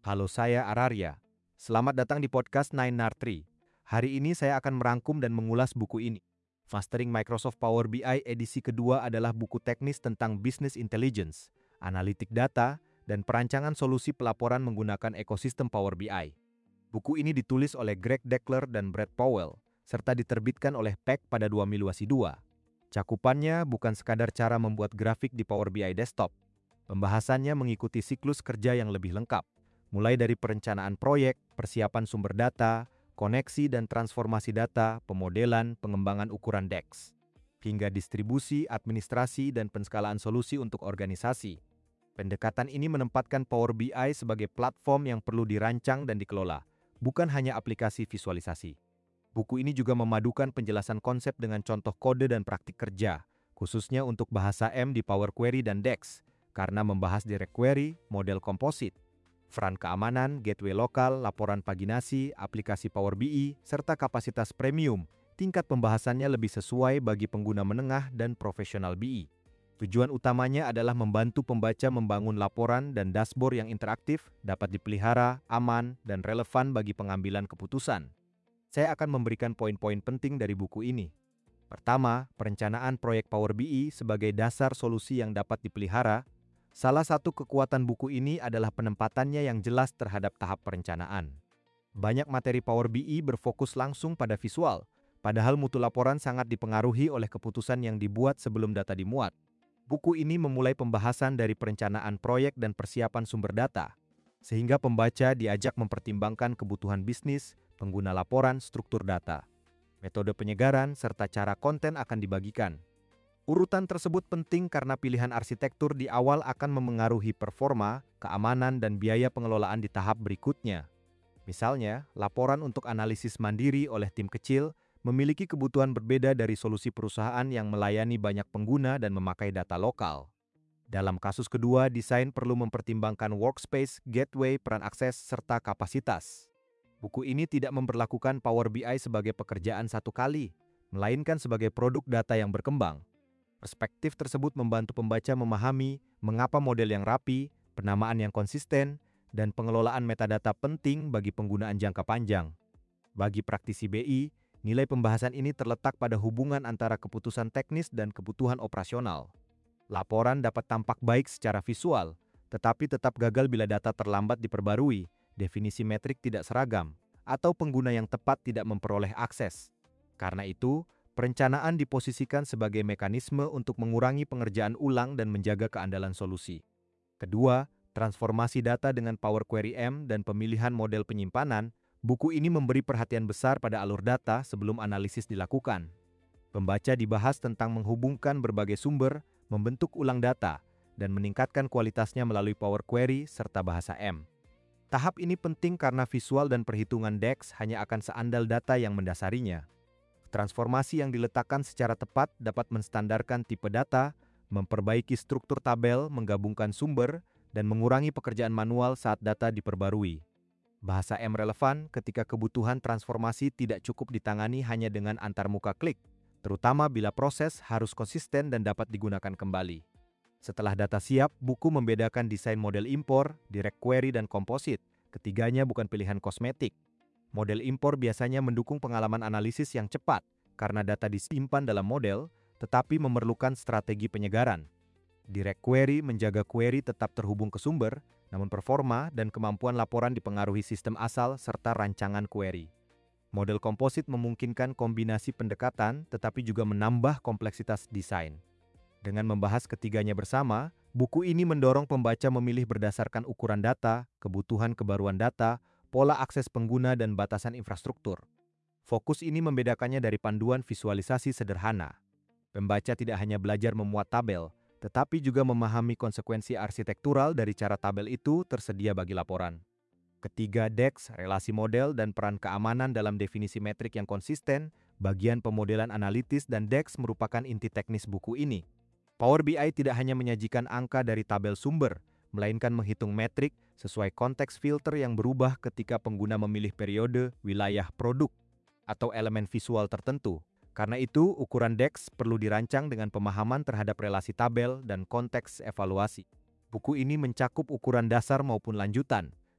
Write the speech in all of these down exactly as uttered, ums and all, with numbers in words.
Halo, saya Ararya. Selamat datang di podcast Nine Nartri. Hari ini saya akan merangkum dan mengulas buku ini. Mastering Microsoft Power B I edisi kedua adalah buku teknis tentang business intelligence, analitik data, dan perancangan solusi pelaporan menggunakan ekosistem Power B I. Buku ini ditulis oleh Greg Deckler dan Brad Powell, serta diterbitkan oleh P E C pada dua Mei dua. Cakupannya bukan sekadar cara membuat grafik di Power B I desktop. Pembahasannya mengikuti siklus kerja yang lebih lengkap, mulai dari perencanaan proyek, persiapan sumber data, koneksi dan transformasi data, pemodelan, pengembangan ukuran D E X, hingga distribusi, administrasi, dan penskalaan solusi untuk organisasi. Pendekatan ini menempatkan Power B I sebagai platform yang perlu dirancang dan dikelola, bukan hanya aplikasi visualisasi. Buku ini juga memadukan penjelasan konsep dengan contoh kode dan praktik kerja, khususnya untuk bahasa M di Power Query dan D E X, karena membahas direct query, model komposit, front keamanan, gateway lokal, laporan paginasi, aplikasi Power B I, serta kapasitas premium. Tingkat pembahasannya lebih sesuai bagi pengguna menengah dan profesional B I. Tujuan utamanya adalah membantu pembaca membangun laporan dan dashboard yang interaktif, dapat dipelihara, aman, dan relevan bagi pengambilan keputusan. Saya akan memberikan poin-poin penting dari buku ini. Pertama, perencanaan proyek Power B I sebagai dasar solusi yang dapat dipelihara. Salah satu kekuatan buku ini adalah penempatannya yang jelas terhadap tahap perencanaan. Banyak materi Power B I berfokus langsung pada visual, padahal mutu laporan sangat dipengaruhi oleh keputusan yang dibuat sebelum data dimuat. Buku ini memulai pembahasan dari perencanaan proyek dan persiapan sumber data, sehingga pembaca diajak mempertimbangkan kebutuhan bisnis, pengguna laporan, struktur data, metode penyegaran, serta cara konten akan dibagikan. Urutan tersebut penting karena pilihan arsitektur di awal akan memengaruhi performa, keamanan, dan biaya pengelolaan di tahap berikutnya. Misalnya, laporan untuk analisis mandiri oleh tim kecil memiliki kebutuhan berbeda dari solusi perusahaan yang melayani banyak pengguna dan memakai data lokal. Dalam kasus kedua, desain perlu mempertimbangkan workspace, gateway, peran akses, serta kapasitas. Buku ini tidak memperlakukan Power B I sebagai pekerjaan satu kali, melainkan sebagai produk data yang berkembang. Perspektif tersebut membantu pembaca memahami mengapa model yang rapi, penamaan yang konsisten, dan pengelolaan metadata penting bagi penggunaan jangka panjang. Bagi praktisi B I, nilai pembahasan ini terletak pada hubungan antara keputusan teknis dan kebutuhan operasional. Laporan dapat tampak baik secara visual, tetapi tetap gagal bila data terlambat diperbarui, definisi metrik tidak seragam, atau pengguna yang tepat tidak memperoleh akses. Karena itu, perencanaan diposisikan sebagai mekanisme untuk mengurangi pengerjaan ulang dan menjaga keandalan solusi. Kedua, transformasi data dengan Power Query M dan pemilihan model penyimpanan. Buku ini memberi perhatian besar pada alur data sebelum analisis dilakukan. Pembaca dibahas tentang menghubungkan berbagai sumber, membentuk ulang data, dan meningkatkan kualitasnya melalui Power Query serta bahasa M. Tahap ini penting karena visual dan perhitungan D E X hanya akan seandal data yang mendasarinya. Transformasi yang diletakkan secara tepat dapat menstandarkan tipe data, memperbaiki struktur tabel, menggabungkan sumber, dan mengurangi pekerjaan manual saat data diperbarui. Bahasa M relevan ketika kebutuhan transformasi tidak cukup ditangani hanya dengan antarmuka klik, terutama bila proses harus konsisten dan dapat digunakan kembali. Setelah data siap, buku membedakan desain model impor, direct query, dan komposit. Ketiganya bukan pilihan kosmetik. Model impor biasanya mendukung pengalaman analisis yang cepat karena data disimpan dalam model, tetapi memerlukan strategi penyegaran. Direct query menjaga query tetap terhubung ke sumber, namun performa dan kemampuan laporan dipengaruhi sistem asal serta rancangan query. Model komposit memungkinkan kombinasi pendekatan, tetapi juga menambah kompleksitas desain. Dengan membahas ketiganya bersama, buku ini mendorong pembaca memilih berdasarkan ukuran data, kebutuhan kebaruan data, pola akses pengguna, dan batasan infrastruktur. Fokus ini membedakannya dari panduan visualisasi sederhana. Pembaca tidak hanya belajar memuat tabel, tetapi juga memahami konsekuensi arsitektural dari cara tabel itu tersedia bagi laporan. Ketiga, D E X, relasi model, dan peran keamanan dalam definisi metrik yang konsisten, bagian pemodelan analitis dan D E X merupakan inti teknis buku ini. Power B I tidak hanya menyajikan angka dari tabel sumber, melainkan menghitung metrik sesuai konteks filter yang berubah ketika pengguna memilih periode, wilayah, produk, atau elemen visual tertentu. Karena itu, ukuran D E X perlu dirancang dengan pemahaman terhadap relasi tabel dan konteks evaluasi. Buku ini mencakup ukuran dasar maupun lanjutan,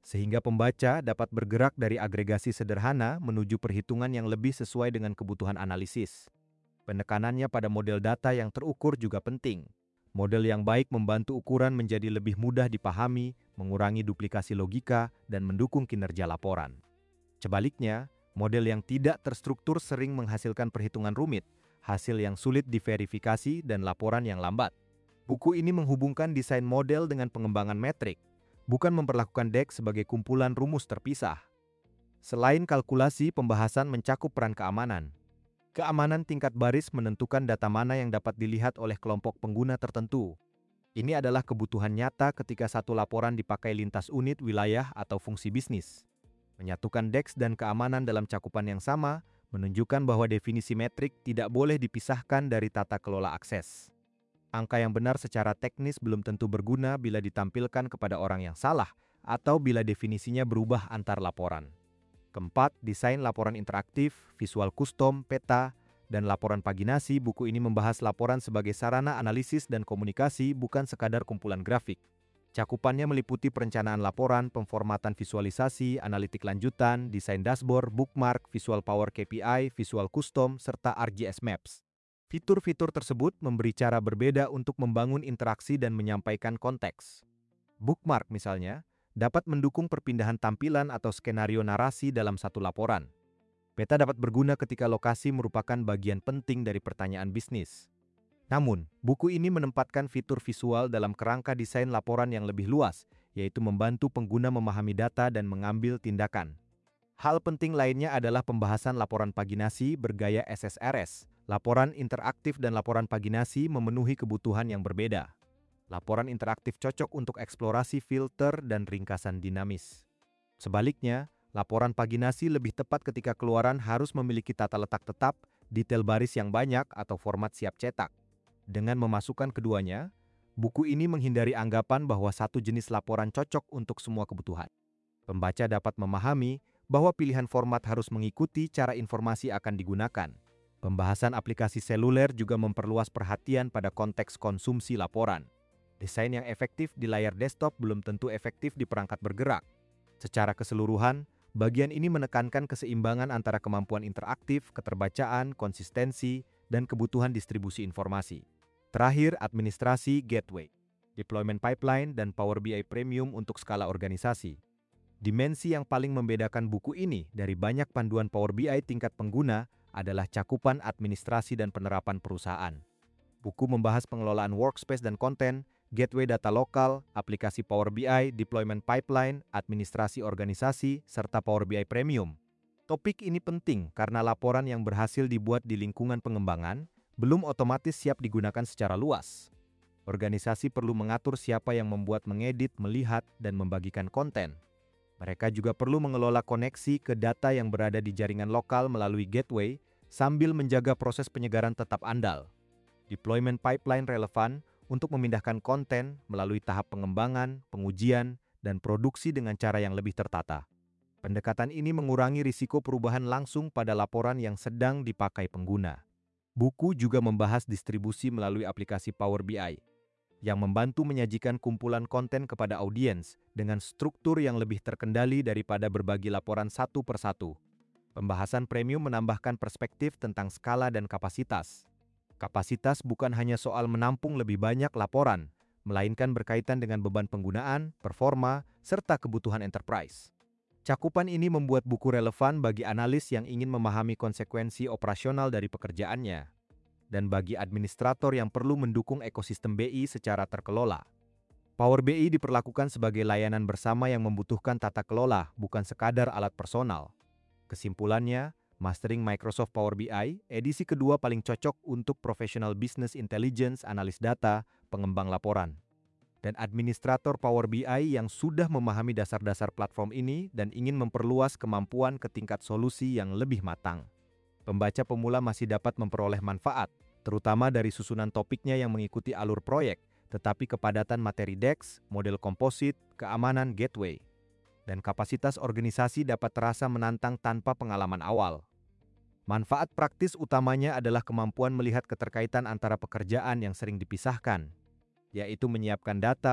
sehingga pembaca dapat bergerak dari agregasi sederhana menuju perhitungan yang lebih sesuai dengan kebutuhan analisis. Penekanannya pada model data yang terukur juga penting. Model yang baik membantu ukuran menjadi lebih mudah dipahami, mengurangi duplikasi logika, dan mendukung kinerja laporan. Sebaliknya, model yang tidak terstruktur sering menghasilkan perhitungan rumit, hasil yang sulit diverifikasi, dan laporan yang lambat. Buku ini menghubungkan desain model dengan pengembangan metrik, bukan memperlakukan D E X sebagai kumpulan rumus terpisah. Selain kalkulasi, pembahasan mencakup peran keamanan. Keamanan tingkat baris menentukan data mana yang dapat dilihat oleh kelompok pengguna tertentu. Ini adalah kebutuhan nyata ketika satu laporan dipakai lintas unit, wilayah, atau fungsi bisnis. Menyatukan D E X dan keamanan dalam cakupan yang sama menunjukkan bahwa definisi metrik tidak boleh dipisahkan dari tata kelola akses. Angka yang benar secara teknis belum tentu berguna bila ditampilkan kepada orang yang salah atau bila definisinya berubah antar laporan. Keempat, desain laporan interaktif, visual custom, peta, dan laporan paginasi. Buku ini membahas laporan sebagai sarana analisis dan komunikasi, bukan sekadar kumpulan grafik. Cakupannya meliputi perencanaan laporan, pemformatan visualisasi, analitik lanjutan, desain dashboard, bookmark, visual power K P I, visual custom, serta R G S Maps. Fitur-fitur tersebut memberi cara berbeda untuk membangun interaksi dan menyampaikan konteks. Bookmark misalnya, dapat mendukung perpindahan tampilan atau skenario narasi dalam satu laporan. Peta dapat berguna ketika lokasi merupakan bagian penting dari pertanyaan bisnis. Namun, buku ini menempatkan fitur visual dalam kerangka desain laporan yang lebih luas, yaitu membantu pengguna memahami data dan mengambil tindakan. Hal penting lainnya adalah pembahasan laporan paginasi bergaya S S R S. Laporan interaktif dan laporan paginasi memenuhi kebutuhan yang berbeda. Laporan interaktif cocok untuk eksplorasi filter dan ringkasan dinamis. Sebaliknya, laporan paginasi lebih tepat ketika keluaran harus memiliki tata letak tetap, detail baris yang banyak, atau format siap cetak. Dengan memasukkan keduanya, buku ini menghindari anggapan bahwa satu jenis laporan cocok untuk semua kebutuhan. Pembaca dapat memahami bahwa pilihan format harus mengikuti cara informasi akan digunakan. Pembahasan aplikasi seluler juga memperluas perhatian pada konteks konsumsi laporan. Desain yang efektif di layar desktop belum tentu efektif di perangkat bergerak. Secara keseluruhan, bagian ini menekankan keseimbangan antara kemampuan interaktif, keterbacaan, konsistensi, dan kebutuhan distribusi informasi. Terakhir, administrasi gateway, deployment pipeline, dan Power B I Premium untuk skala organisasi. Dimensi yang paling membedakan buku ini dari banyak panduan Power B I tingkat pengguna adalah cakupan administrasi dan penerapan perusahaan. Buku membahas pengelolaan workspace dan konten, gateway data lokal, aplikasi Power B I, deployment pipeline, administrasi organisasi, serta Power B I Premium. Topik ini penting karena laporan yang berhasil dibuat di lingkungan pengembangan belum otomatis siap digunakan secara luas. Organisasi perlu mengatur siapa yang membuat, mengedit, melihat, dan membagikan konten. Mereka juga perlu mengelola koneksi ke data yang berada di jaringan lokal melalui gateway sambil menjaga proses penyegaran tetap andal. Deployment pipeline relevan untuk memindahkan konten melalui tahap pengembangan, pengujian, dan produksi dengan cara yang lebih tertata. Pendekatan ini mengurangi risiko perubahan langsung pada laporan yang sedang dipakai pengguna. Buku juga membahas distribusi melalui aplikasi Power B I, yang membantu menyajikan kumpulan konten kepada audiens dengan struktur yang lebih terkendali daripada berbagi laporan satu per satu. Pembahasan premium menambahkan perspektif tentang skala dan kapasitas. Kapasitas bukan hanya soal menampung lebih banyak laporan, melainkan berkaitan dengan beban penggunaan, performa, serta kebutuhan enterprise. Cakupan ini membuat buku relevan bagi analis yang ingin memahami konsekuensi operasional dari pekerjaannya, dan bagi administrator yang perlu mendukung ekosistem B I secara terkelola. Power B I diperlakukan sebagai layanan bersama yang membutuhkan tata kelola, bukan sekadar alat personal. Kesimpulannya, Mastering Microsoft Power B I, edisi kedua paling cocok untuk professional business intelligence, analis data, pengembang laporan, dan administrator Power B I yang sudah memahami dasar-dasar platform ini dan ingin memperluas kemampuan ke tingkat solusi yang lebih matang. Pembaca pemula masih dapat memperoleh manfaat, terutama dari susunan topiknya yang mengikuti alur proyek, tetapi kepadatan materi D E X, model komposit, keamanan gateway, dan kapasitas organisasi dapat terasa menantang tanpa pengalaman awal. Manfaat praktis utamanya adalah kemampuan melihat keterkaitan antara pekerjaan yang sering dipisahkan, yaitu menyiapkan data,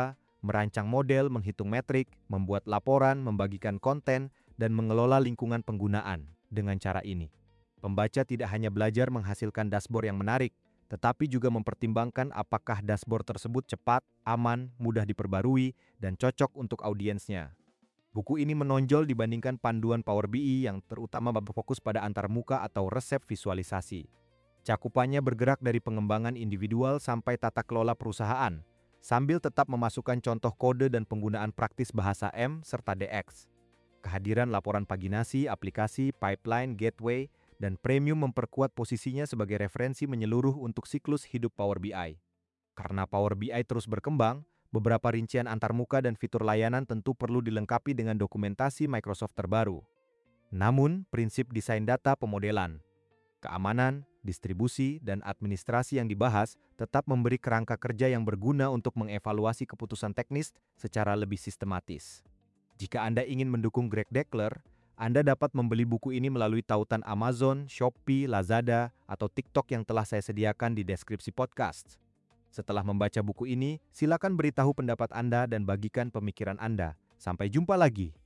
merancang model, menghitung metrik, membuat laporan, membagikan konten, dan mengelola lingkungan penggunaan. Dengan cara ini, pembaca tidak hanya belajar menghasilkan dashboard yang menarik, tetapi juga mempertimbangkan apakah dashboard tersebut cepat, aman, mudah diperbarui, dan cocok untuk audiensnya. Buku ini menonjol dibandingkan panduan Power B I yang terutama berfokus pada antarmuka atau resep visualisasi. Cakupannya bergerak dari pengembangan individual sampai tata kelola perusahaan, sambil tetap memasukkan contoh kode dan penggunaan praktis bahasa M serta D X. Kehadiran laporan paginasi, aplikasi, pipeline, gateway, dan premium memperkuat posisinya sebagai referensi menyeluruh untuk siklus hidup Power B I. Karena Power B I terus berkembang, beberapa rincian antarmuka dan fitur layanan tentu perlu dilengkapi dengan dokumentasi Microsoft terbaru. Namun, prinsip desain data pemodelan, keamanan, distribusi, dan administrasi yang dibahas tetap memberi kerangka kerja yang berguna untuk mengevaluasi keputusan teknis secara lebih sistematis. Jika Anda ingin mendukung Greg Deckler, Anda dapat membeli buku ini melalui tautan Amazon, Shopee, Lazada, atau TikTok yang telah saya sediakan di deskripsi podcast. Setelah membaca buku ini, silakan beritahu pendapat Anda dan bagikan pemikiran Anda. Sampai jumpa lagi.